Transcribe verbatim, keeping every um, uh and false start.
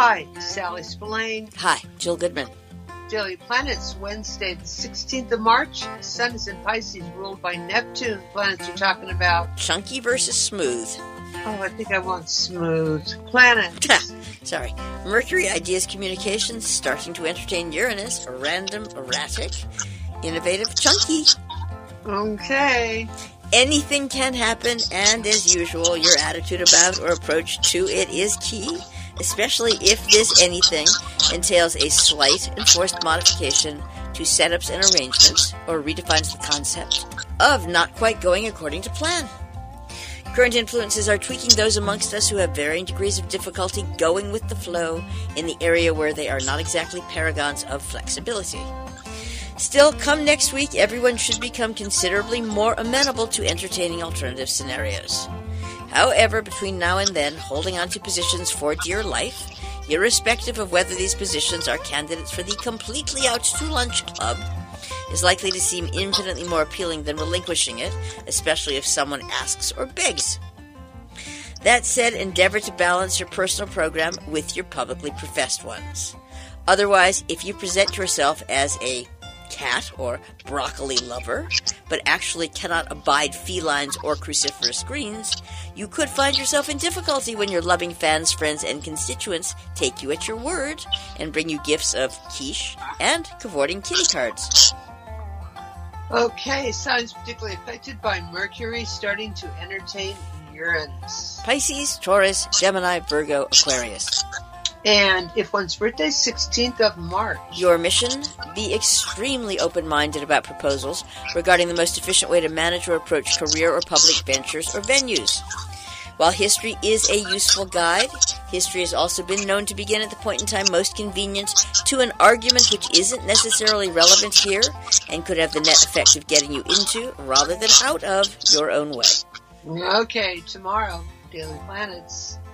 Hi, Sally Spillane. Hi, Jill Goodman. Daily Planets, Wednesday, the sixteenth of March. The Sun is in Pisces, ruled by Neptune. Planets you're talking about. Chunky versus smooth. Oh, I think I want smooth. Planets. Sorry. Mercury, ideas, communications, starting to entertain Uranus, random, erratic, innovative, chunky. Okay. Anything can happen, and as usual, your attitude about or approach to it is key, especially if this anything entails a slight enforced modification to setups and arrangements, or redefines the concept of not quite going according to plan. Current influences are tweaking those amongst us who have varying degrees of difficulty going with the flow in the area where they are not exactly paragons of flexibility. Still, come next week, everyone should become considerably more amenable to entertaining alternative scenarios. However, between now and then, holding on to positions for dear life, irrespective of whether these positions are candidates for the completely out to lunch club, is likely to seem infinitely more appealing than relinquishing it, especially if someone asks or begs. That said, endeavor to balance your personal program with your publicly professed ones. Otherwise, if you present yourself as a cat or broccoli lover, but actually cannot abide felines or cruciferous greens, you could find yourself in difficulty when your loving fans, friends, and constituents take you at your word and bring you gifts of quiche and cavorting kitty cards. Okay, signs particularly affected by Mercury starting to entertain Uranus. Pisces, Taurus, Gemini, Virgo, Aquarius. And if one's birthday is sixteenth of March. Your mission? Be extremely open-minded about proposals regarding the most efficient way to manage or approach career or public ventures or venues. While history is a useful guide, history has also been known to begin at the point in time most convenient to an argument which isn't necessarily relevant here and could have the net effect of getting you into, rather than out of, your own way. Okay, tomorrow, Daily Planets.